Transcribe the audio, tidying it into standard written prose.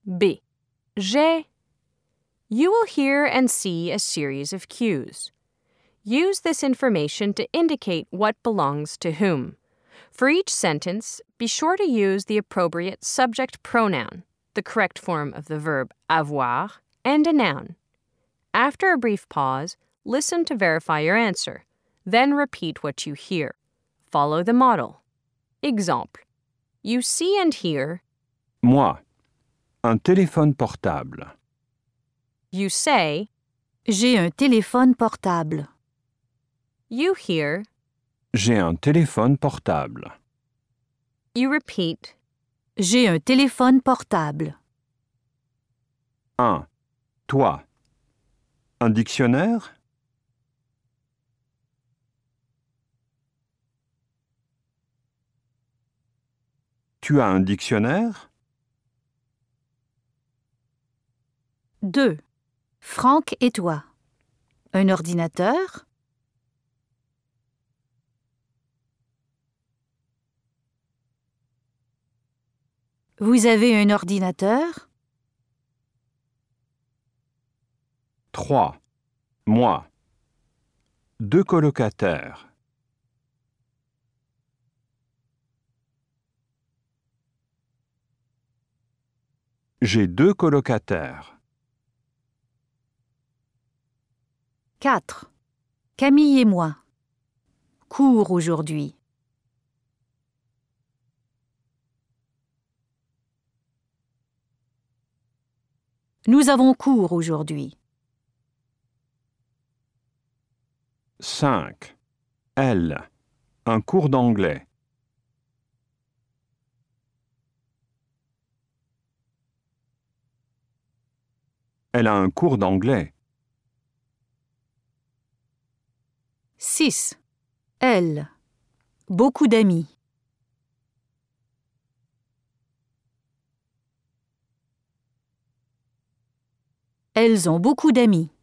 B. J'ai. You will hear and see a series of cues. Use this information to indicate what belongs to whom. For each sentence, be sure to use the appropriate subject pronoun, the correct form of the verb avoir, and a noun. After a brief pause, listen to verify your answer. Then repeat what you hear. Follow the model. Exemple. You see and hear. Moi, un téléphone portable. You say. J'ai un téléphone portable. You hear. J'ai un téléphone portable. You repeat. J'ai un téléphone portable. 1. Toi. Un dictionnaire? Tu as un dictionnaire? 2. Franck et toi. Un ordinateur? Vous avez un ordinateur? 3. Moi. 2 colocataires. J'ai 2 colocataires. 4. Camille et moi. Cours aujourd'hui. Nous avons cours aujourd'hui. 5. Elle. Un cours d'anglais. Elle a un cours d'anglais. 6. Elle. Beaucoup d'amis. Elles ont beaucoup d'amis.